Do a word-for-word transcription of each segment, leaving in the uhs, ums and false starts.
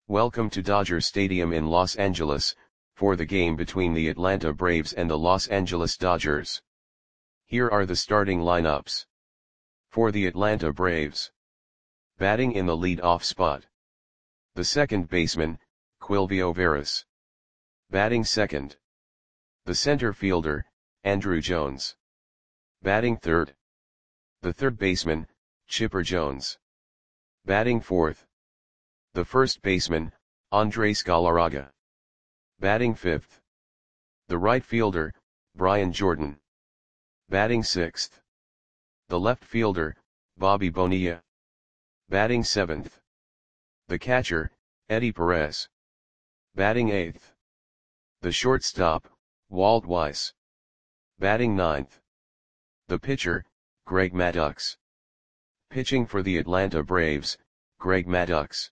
Welcome to Dodger Stadium in Los Angeles, for the game between the Atlanta Braves and the Los Angeles Dodgers. Here are the starting lineups. For the Atlanta Braves. Batting in the lead-off spot. The second baseman, Quilvio Veras. Batting second. The center fielder, Andruw Jones. Batting third. The third baseman, Chipper Jones. Batting fourth. The first baseman, Andres Galarraga. Batting fifth. The right fielder, Brian Jordan. Batting sixth. The left fielder, Bobby Bonilla. Batting seventh. The catcher, Eddie Perez. Batting eighth. The shortstop, Walt Weiss. Batting ninth. The pitcher, Greg Maddux. Pitching for the Atlanta Braves, Greg Maddux.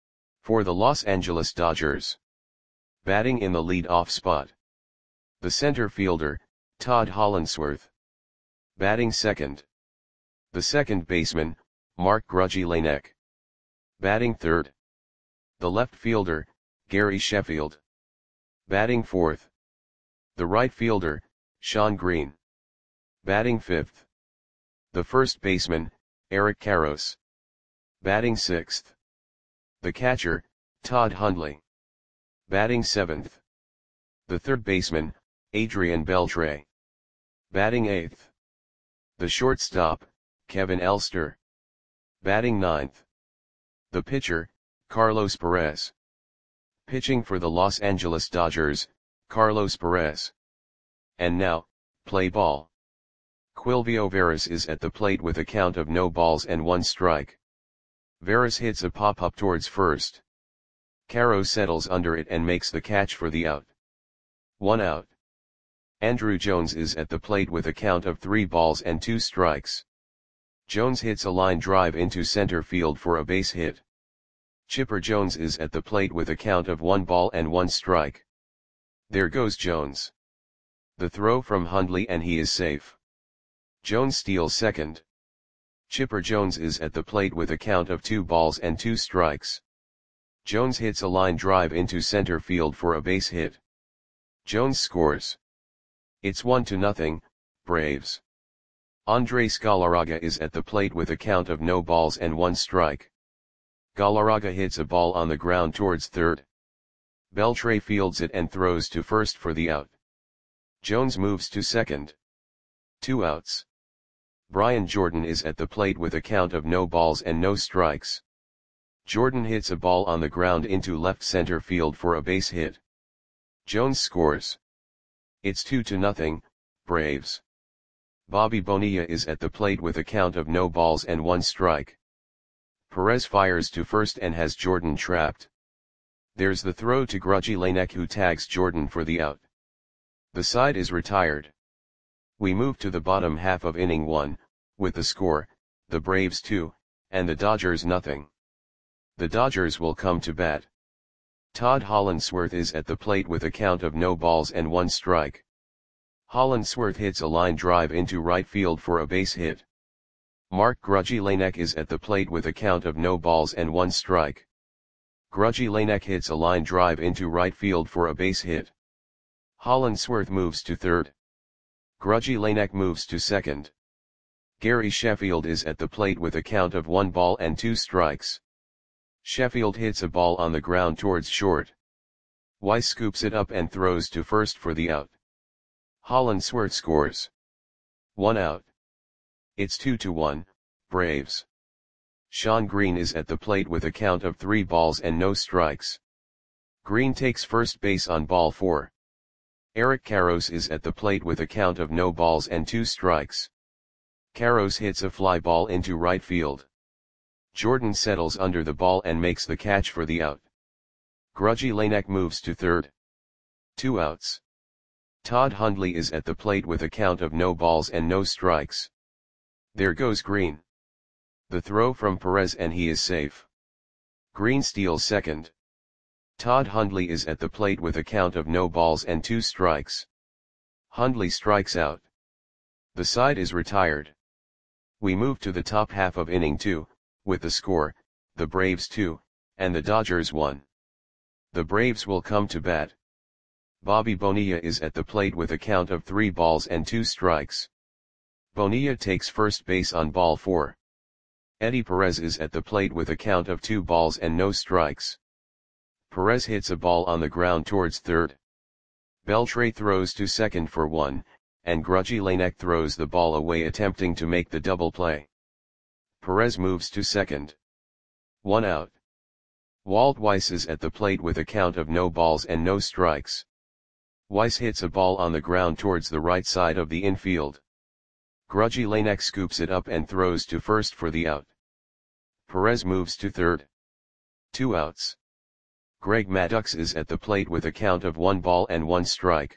For the Los Angeles Dodgers. Batting in the lead-off spot. The center fielder, Todd Hollandsworth. Batting second. The second baseman, Mark Grudzielanek. Batting third. The left fielder, Gary Sheffield. Batting fourth. The right fielder, Shawn Green. Batting fifth. The first baseman, Eric Karros. Batting sixth. The catcher, Todd Hundley. Batting seventh. The third baseman, Adrian Beltre. Batting eighth. The shortstop, Kevin Elster. Batting ninth. The pitcher, Carlos Perez. Pitching for the Los Angeles Dodgers, Carlos Perez. And now, play ball. Quilvio Veras is at the plate with a count of no balls and one strike. Veras hits a pop-up towards first. Karros settles under it and makes the catch for the out. One out. Andruw Jones is at the plate with a count of three balls and two strikes. Jones hits a line drive into center field for a base hit. Chipper Jones is at the plate with a count of one ball and one strike. There goes Jones. The throw from Hundley and he is safe. Jones steals second. Chipper Jones is at the plate with a count of two balls and two strikes. Jones hits a line drive into center field for a base hit. Jones scores. It's one to nothing, Braves. Andres Galarraga is at the plate with a count of no balls and one strike. Galarraga hits a ball on the ground towards third. Beltre fields it and throws to first for the out. Jones moves to second. Two outs. Brian Jordan is at the plate with a count of no balls and no strikes. Jordan hits a ball on the ground into left center field for a base hit. Jones scores. It's two to nothing, Braves. Bobby Bonilla is at the plate with a count of no balls and one strike. Perez fires to first and has Jordan trapped. There's the throw to Grudzielanek who tags Jordan for the out. The side is retired. We move to the bottom half of inning one, with the score, the Braves two, and the Dodgers nothing. The Dodgers will come to bat. Todd Hollandsworth is at the plate with a count of no balls and one strike. Hollandsworth hits a line drive into right field for a base hit. Mark Grudzielanek is at the plate with a count of no balls and one strike. Grudzielanek hits a line drive into right field for a base hit. Hollandsworth moves to third. Grudzielanek moves to second. Gary Sheffield is at the plate with a count of one ball and two strikes. Sheffield hits a ball on the ground towards short. Weiss scoops it up and throws to first for the out. Hollandsworth scores. One out. It's two to one, Braves. Shawn Green is at the plate with a count of three balls and no strikes. Green takes first base on ball four. Eric Karros is at the plate with a count of no balls and two strikes. Karros hits a fly ball into right field. Jordan settles under the ball and makes the catch for the out. Grudzielanek moves to third. Two outs. Todd Hundley is at the plate with a count of no balls and no strikes. There goes Green. The throw from Perez and he is safe. Green steals second. Todd Hundley is at the plate with a count of no balls and two strikes. Hundley strikes out. The side is retired. We move to the top half of inning two, with the score, the Braves two, and the Dodgers one. The Braves will come to bat. Bobby Bonilla is at the plate with a count of three balls and two strikes. Bonilla takes first base on ball four. Eddie Perez is at the plate with a count of two balls and no strikes. Perez hits a ball on the ground towards third. Beltre throws to second for one, and Grudgy Lanek throws the ball away attempting to make the double play. Perez moves to second. One out. Walt Weiss is at the plate with a count of no balls and no strikes. Weiss hits a ball on the ground towards the right side of the infield. Grudgy Lanek scoops it up and throws to first for the out. Perez moves to third. Two outs. Greg Maddux is at the plate with a count of one ball and one strike.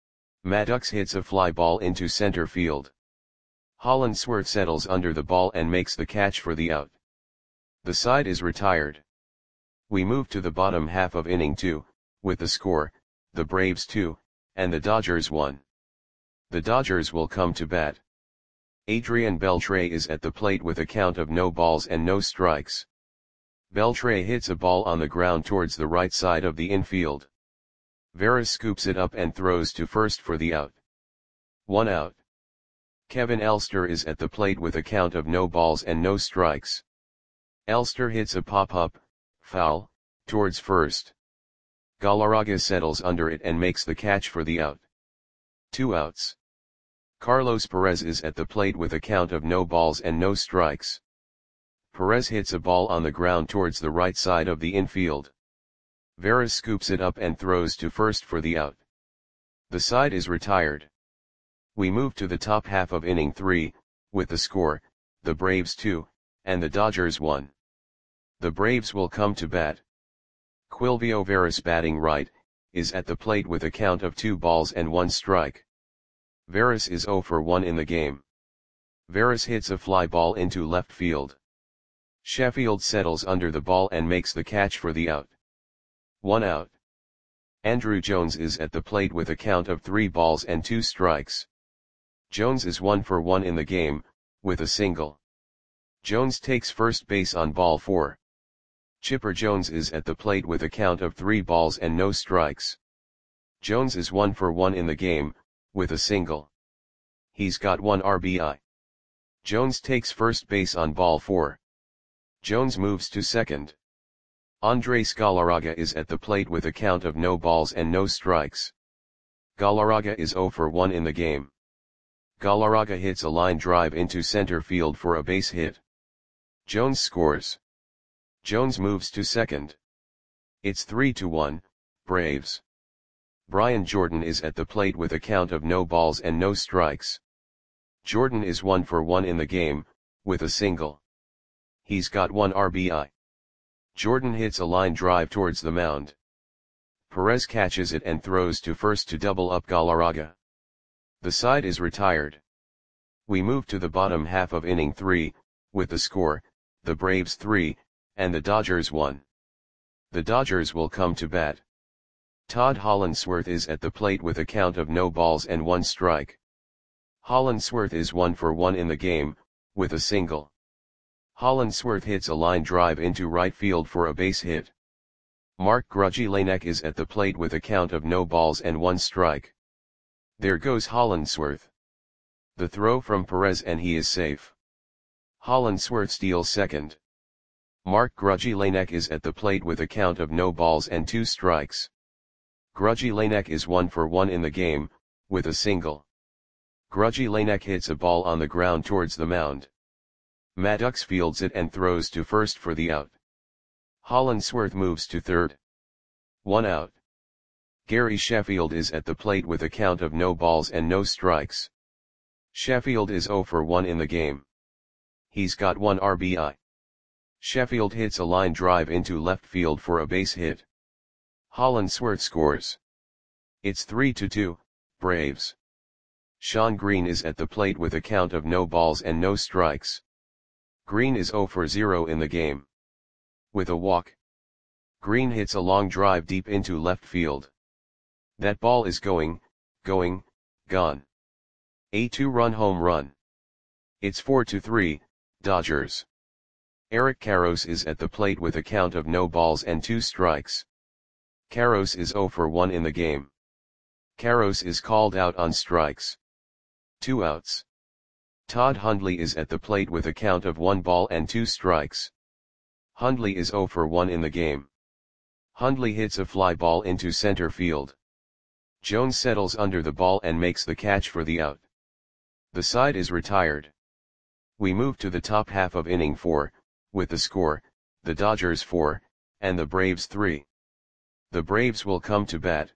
Maddux hits a fly ball into center field. Hollandsworth settles under the ball and makes the catch for the out. The side is retired. We move to the bottom half of inning two, with the score, the Braves two, and the Dodgers one. The Dodgers will come to bat. Adrian Beltre is at the plate with a count of no balls and no strikes. Beltre hits a ball on the ground towards the right side of the infield. Veras scoops it up and throws to first for the out. One out. Kevin Elster is at the plate with a count of no balls and no strikes. Elster hits a pop-up, foul, towards first. Galarraga settles under it and makes the catch for the out. Two outs. Carlos Perez is at the plate with a count of no balls and no strikes. Perez hits a ball on the ground towards the right side of the infield. Veras scoops it up and throws to first for the out. The side is retired. We move to the top half of inning three, with the score, the Braves two, and the Dodgers one. The Braves will come to bat. Quilvio Veras, batting right, is at the plate with a count of two balls and one strike. Veras is zero for one in the game. Veras hits a fly ball into left field. Sheffield settles under the ball and makes the catch for the out. One out. Andruw Jones is at the plate with a count of three balls and two strikes. Jones is one for one in the game, with a single. Jones takes first base on ball four. Chipper Jones is at the plate with a count of three balls and no strikes. Jones is one for one in the game, with a single. He's got one R B I. Jones takes first base on ball four. Jones moves to second. Andres Galarraga is at the plate with a count of no balls and no strikes. Galarraga is zero for one in the game. Galarraga hits a line drive into center field for a base hit. Jones scores. Jones moves to second. It's three to one, Braves. Brian Jordan is at the plate with a count of no balls and no strikes. Jordan is one for one in the game, with a single. He's got one R B I. Jordan hits a line drive towards the mound. Perez catches it and throws to first to double up Galarraga. The side is retired. We move to the bottom half of inning three, with the score, the Braves three, and the Dodgers one. The Dodgers will come to bat. Todd Hollandsworth is at the plate with a count of no balls and one strike. Hollandsworth is one for one in the game, with a single. Hollandsworth hits a line drive into right field for a base hit. Mark Grudgy Lanek is at the plate with a count of no balls and one strike. There goes Hollandsworth. The throw from Perez and he is safe. Hollandsworth steals second. Mark Grudgy Lanek is at the plate with a count of no balls and two strikes. Grudgy Lanek is one for one in the game, with a single. Grudgy Lanek hits a ball on the ground towards the mound. Maddux fields it and throws to first for the out. Hollandsworth moves to third. One out. Gary Sheffield is at the plate with a count of no balls and no strikes. Sheffield is zero for one in the game. He's got one R B I. Sheffield hits a line drive into left field for a base hit. Hollandsworth scores. It's three to two, Braves. Sean Green is at the plate with a count of no balls and no strikes. Green is zero for zero in the game. With a walk. Green hits a long drive deep into left field. That ball is going, going, gone. A two-run home run. It's four to three, Dodgers. Eric Karros is at the plate with a count of no balls and two strikes. Karros is zero for one in the game. Karros is called out on strikes. Two outs. Todd Hundley is at the plate with a count of one ball and two strikes. Hundley is zero for one in the game. Hundley hits a fly ball into center field. Jones settles under the ball and makes the catch for the out. The side is retired. We move to the top half of inning four, with the score, the Dodgers four, and the Braves three. The Braves will come to bat.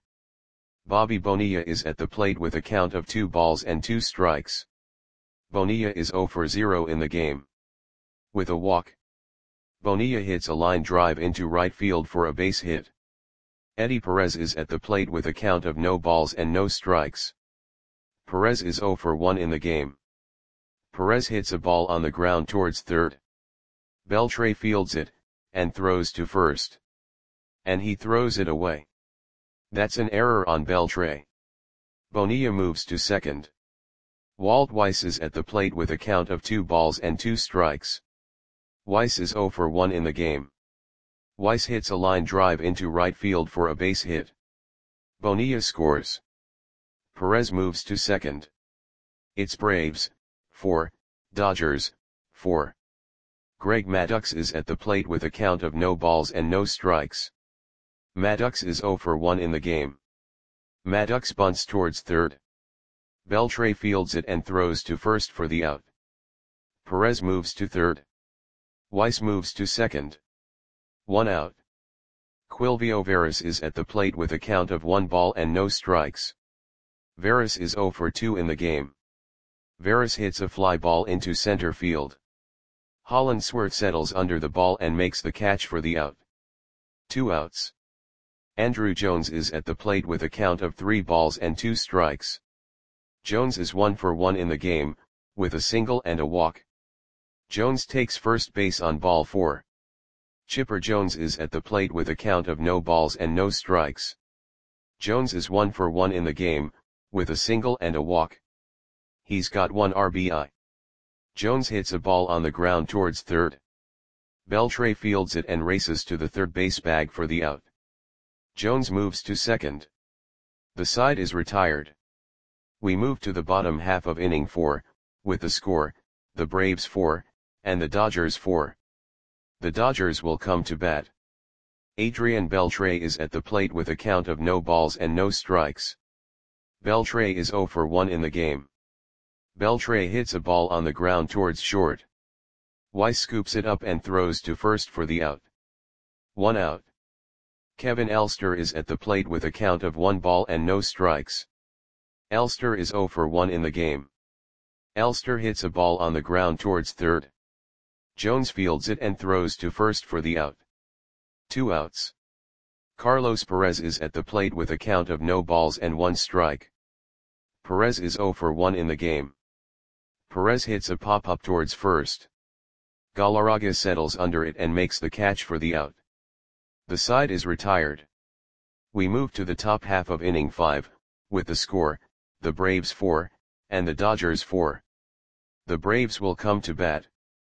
Bobby Bonilla is at the plate with a count of two balls and two strikes. Bonilla is zero for zero in the game. With a walk, Bonilla hits a line drive into right field for a base hit. Eddie Perez is at the plate with a count of no balls and no strikes. Perez is zero for one in the game. Perez hits a ball on the ground towards third. Beltre fields it, and throws to first. And he throws it away. That's an error on Beltre. Bonilla moves to second. Walt Weiss is at the plate with a count of two balls and two strikes. Weiss is zero for one in the game. Weiss hits a line drive into right field for a base hit. Bonilla scores. Perez moves to second. It's Braves, four, Dodgers, four. Greg Maddux is at the plate with a count of no balls and no strikes. Maddux is zero for one in the game. Maddux bunts towards third. Beltre fields it and throws to first for the out. Perez moves to third. Weiss moves to second. One out. Quilvio Veras is at the plate with a count of one ball and no strikes. Veras is zero for two in the game. Veras hits a fly ball into center field. Hollandsworth settles under the ball and makes the catch for the out. Two outs. Andrew Jones is at the plate with a count of three balls and two strikes. Jones is one for one in the game, with a single and a walk. Jones takes first base on ball four. Chipper Jones is at the plate with a count of no balls and no strikes. Jones is one for one in the game, with a single and a walk. He's got one R B I. Jones hits a ball on the ground towards third. Beltre fields it and races to the third base bag for the out. Jones moves to second. The side is retired. We move to the bottom half of inning four, with the score, the Braves four, and the Dodgers four. The Dodgers will come to bat. Adrian Beltre is at the plate with a count of no balls and no strikes. Beltre is zero for one in the game. Beltre hits a ball on the ground towards short. Weiss scoops it up and throws to first for the out. One out. Kevin Elster is at the plate with a count of one ball and no strikes. Elster is zero for one in the game. Elster hits a ball on the ground towards third. Jones fields it and throws to first for the out. Two outs. Carlos Perez is at the plate with a count of no balls and one strike. Perez is zero for one in the game. Perez hits a pop-up towards first. Galarraga settles under it and makes the catch for the out. The side is retired. We move to the top half of inning five, with the score, the Braves four, and the Dodgers four. The Braves will come to bat.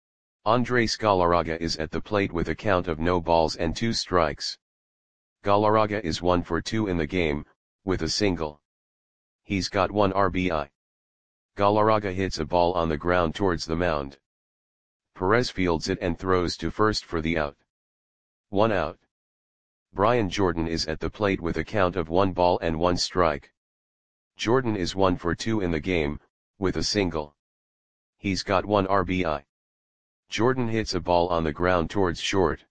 Andres Galarraga is at the plate with a count of no balls and two strikes. Galarraga is one for two in the game, with a single. He's got one R B I. Galarraga hits a ball on the ground towards the mound. Perez fields it and throws to first for the out. One out. Brian Jordan is at the plate with a count of one ball and one strike. Jordan is one for two in the game, with a single. He's got one R B I. Jordan hits a ball on the ground towards short.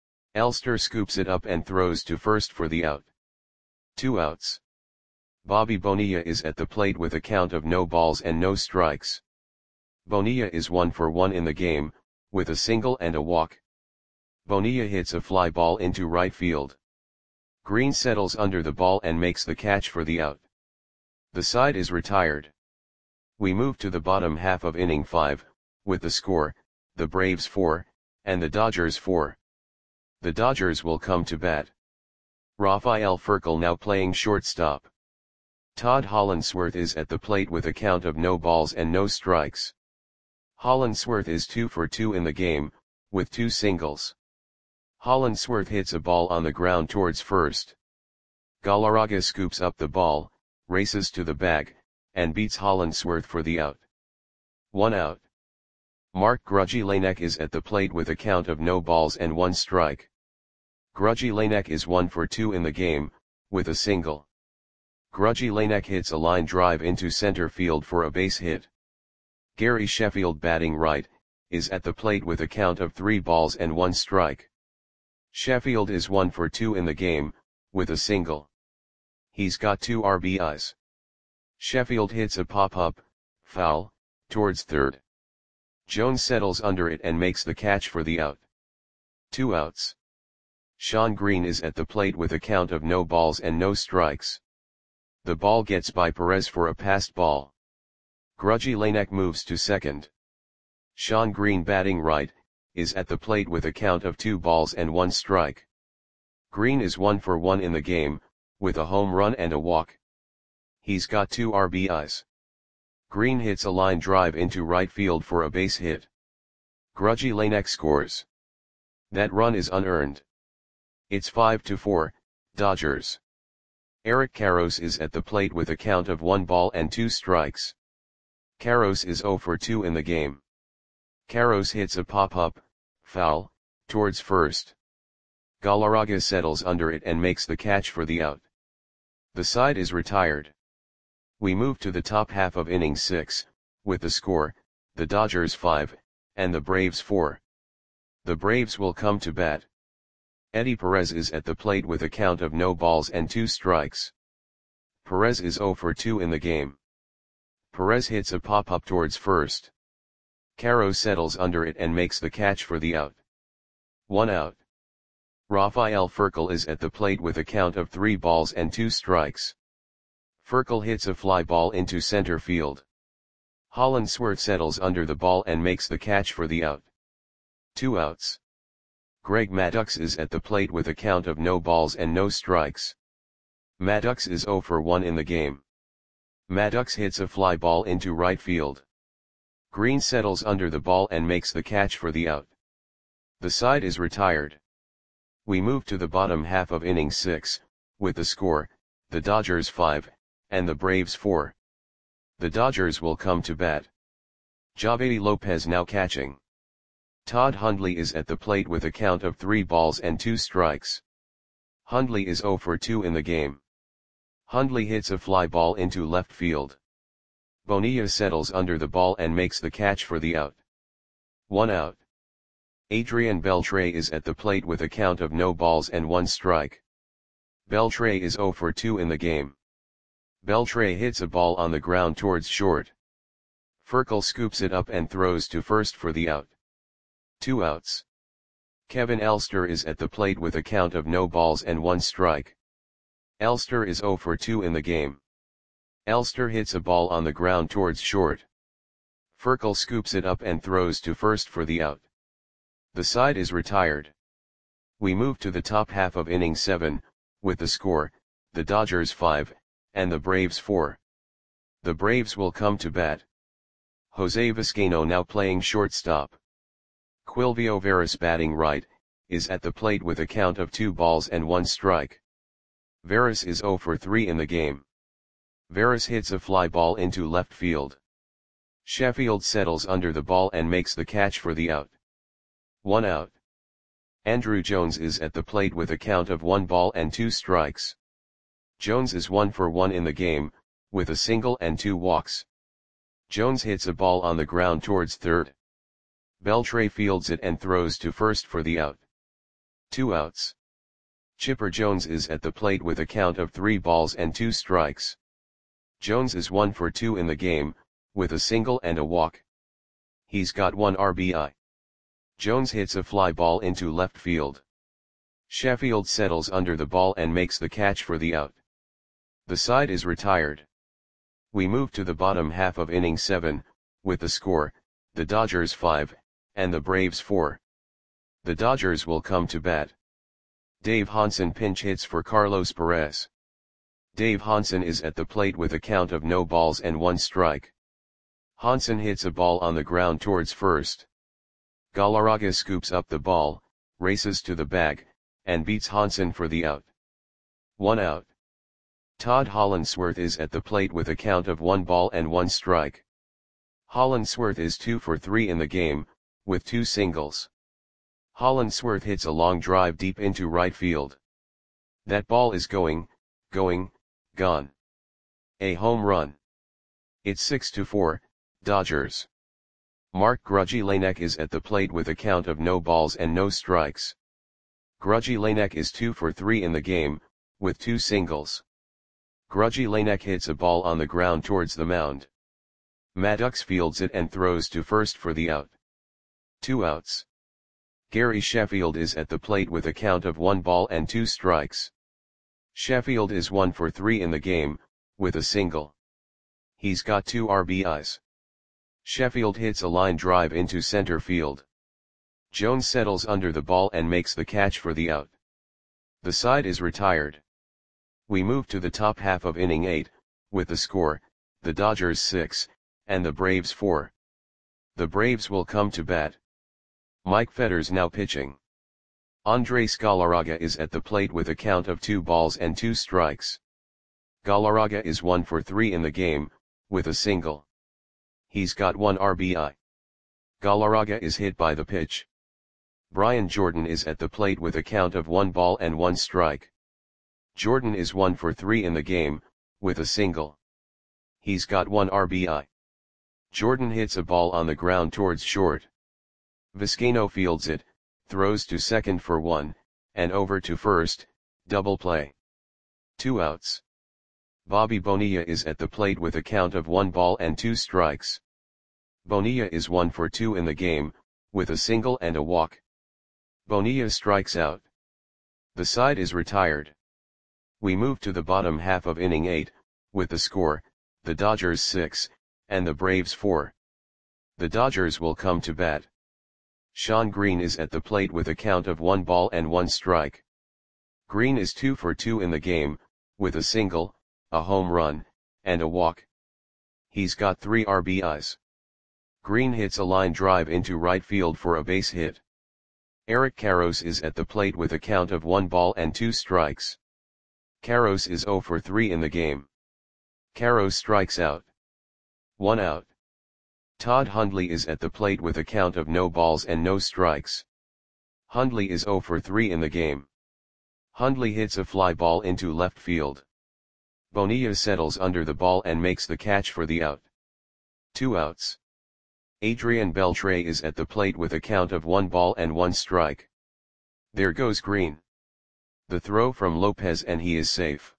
Elster scoops it up and throws to first for the out. Two outs. Bobby Bonilla is at the plate with a count of no balls and no strikes. Bonilla is one for one in the game, with a single and a walk. Bonilla hits a fly ball into right field. Green settles under the ball and makes the catch for the out. The side is retired. We move to the bottom half of inning five, with the score, the Braves four, and the Dodgers four. The Dodgers will come to bat. Rafael Furcal now playing shortstop. Todd Hollandsworth is at the plate with a count of no balls and no strikes. Hollandsworth is two for two in the game, with two singles. Hollandsworth hits a ball on the ground towards first. Galarraga scoops up the ball, races to the bag, and beats Hollandsworth for the out. One out. Mark Grujilanek is at the plate with a count of no balls and one strike. Grujilanek is one for two in the game, with a single. Grujilanek hits a line drive into center field for a base hit. Gary Sheffield, batting right, is at the plate with a count of three balls and one strike. Sheffield is one for two in the game, with a single. He's got two R B Is. Sheffield hits a pop-up, foul, towards third. Jones settles under it and makes the catch for the out. Two outs. Sean Green is at the plate with a count of no balls and no strikes. The ball gets by Perez for a passed ball. Grujilanek moves to second. Sean Green, batting right, is at the plate with a count of two balls and one strike. Green is one for one in the game, with a home run and a walk. He's got two R B Is. Green hits a line drive into right field for a base hit. Grujilanek scores. That run is unearned. It's five to four, Dodgers. Eric Karros is at the plate with a count of one ball and two strikes. Karros is zero for two in the game. Karros hits a pop-up, foul, towards first. Galarraga settles under it and makes the catch for the out. The side is retired. We move to the top half of inning six, with the score, the Dodgers five, and the Braves four. The Braves will come to bat. Eddie Perez is at the plate with a count of no balls and two strikes. Perez is zero for two in the game. Perez hits a pop-up towards first. Karros settles under it and makes the catch for the out. One out. Rafael Furcal is at the plate with a count of three balls and two strikes. Furcal hits a fly ball into center field. Hollandsworth settles under the ball and makes the catch for the out. Two outs. Greg Maddux is at the plate with a count of no balls and no strikes. Maddux is zero for one in the game. Maddux hits a fly ball into right field. Green settles under the ball and makes the catch for the out. The side is retired. We move to the bottom half of inning six, with the score, the Dodgers five, and the Braves four. The Dodgers will come to bat. Javedi Lopez now catching. Todd Hundley is at the plate with a count of three balls and two strikes. Hundley is zero for two in the game. Hundley hits a fly ball into left field. Bonilla settles under the ball and makes the catch for the out. One out. Adrian Beltre is at the plate with a count of no balls and one strike. Beltre is zero for two in the game. Beltre hits a ball on the ground towards short. Furcal scoops it up and throws to first for the out. Two outs. Kevin Elster is at the plate with a count of no balls and one strike. Elster is zero for two in the game. Elster hits a ball on the ground towards short. Furcal scoops it up and throws to first for the out. The side is retired. We move to the top half of inning seven, with the score, the Dodgers five, and the Braves four. The Braves will come to bat. Jose Vizcaino now playing shortstop. Quilvio Veras, batting right, is at the plate with a count of two balls and one strike. Veras is zero for three in the game. Veras hits a fly ball into left field. Sheffield settles under the ball and makes the catch for the out. One out. Andruw Jones is at the plate with a count of one ball and two strikes. Jones is one for one in the game, with a single and two walks. Jones hits a ball on the ground towards third. Beltre fields it and throws to first for the out. Two outs. Chipper Jones is at the plate with a count of three balls and two strikes. Jones is one for two in the game, with a single and a walk. He's got one R B I. Jones hits a fly ball into left field. Sheffield settles under the ball and makes the catch for the out. The side is retired. We move to the bottom half of inning seven, with the score, the Dodgers five, and the Braves four. The Dodgers will come to bat. Dave Hansen pinch hits for Carlos Perez. Dave Hansen is at the plate with a count of no balls and one strike. Hansen hits a ball on the ground towards first. Galarraga scoops up the ball, races to the bag, and beats Hansen for the out. One out. Todd Hollandsworth is at the plate with a count of one ball and one strike. Hollandsworth is two for three in the game, with two singles. Hollandsworth hits a long drive deep into right field. That ball is going, going, gone. A home run. It's six to four, Dodgers. Mark Grudzielanek is at the plate with a count of no balls and no strikes. Grudzielanek is two for three in the game, with two singles. Grudzielanek hits a ball on the ground towards the mound. Maddox fields it and throws to first for the out. Two outs. Gary Sheffield is at the plate with a count of one ball and two strikes. Sheffield is one for three in the game, with a single. He's got two R B Is. Sheffield hits a line drive into center field. Jones settles under the ball and makes the catch for the out. The side is retired. We move to the top half of inning eight, with the score, the Dodgers six, and the Braves four. The Braves will come to bat. Mike Fetters now pitching. Andres Galarraga is at the plate with a count of two balls and two strikes. Galarraga is one for three in the game, with a single. He's got one R B I. Galarraga is hit by the pitch. Brian Jordan is at the plate with a count of one ball and one strike. Jordan is one for three in the game, with a single. He's got one R B I. Jordan hits a ball on the ground towards short. Vizcaino fields it, throws to second for one, and over to first, double play. Two outs. Bobby Bonilla is at the plate with a count of one ball and two strikes. Bonilla is one for two in the game, with a single and a walk. Bonilla strikes out. The side is retired. We move to the bottom half of inning eight, with the score, the Dodgers six, and the Braves four. The Dodgers will come to bat. Sean Green is at the plate with a count of one ball and one strike. Green is two for two in the game, with a single, a home run, and a walk. He's got three R B Is. Green hits a line drive into right field for a base hit. Eric Karros is at the plate with a count of one ball and two strikes. Karros is zero for three in the game. Karros strikes out. One out. Todd Hundley is at the plate with a count of no balls and no strikes. Hundley is zero for three in the game. Hundley hits a fly ball into left field. Bonilla settles under the ball and makes the catch for the out. Two outs. Adrian Beltre is at the plate with a count of one ball and one strike. There goes Green. The throw from Lopez and he is safe.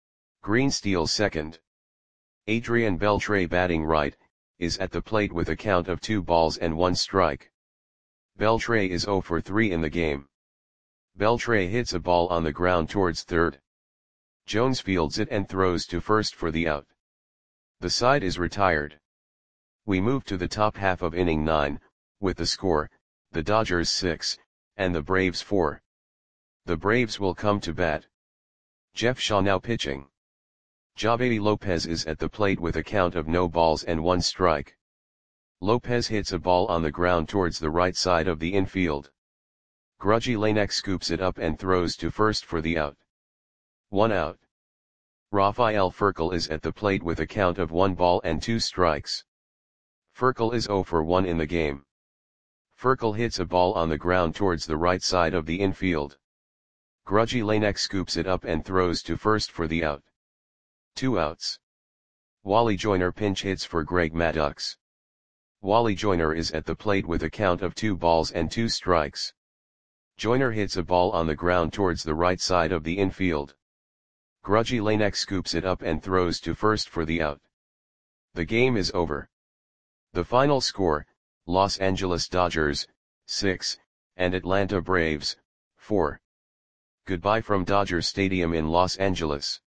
Green steals second. Adrian Beltre batting right, is at the plate with a count of two balls and one strike. Beltre is zero for three in the game. Beltre hits a ball on the ground towards third. Jones fields it and throws to first for the out. The side is retired. We move to the top half of inning nine, with the score, the Dodgers six, and the Braves four. The Braves will come to bat. Jeff Shaw now pitching. Javier Lopez is at the plate with a count of no balls and one strike. Lopez hits a ball on the ground towards the right side of the infield. Grudzielanek scoops it up and throws to first for the out. One out. Rafael Furcal is at the plate with a count of one ball and two strikes. Furcal is zero for one in the game. Furcal hits a ball on the ground towards the right side of the infield. Grudzielanek scoops it up and throws to first for the out. Two outs. Wally Joyner pinch hits for Greg Maddux. Wally Joyner is at the plate with a count of two balls and two strikes. Joyner hits a ball on the ground towards the right side of the infield. Grudzielanek scoops it up and throws to first for the out. The game is over. The final score, Los Angeles Dodgers, six, and Atlanta Braves, four. Goodbye from Dodger Stadium in Los Angeles.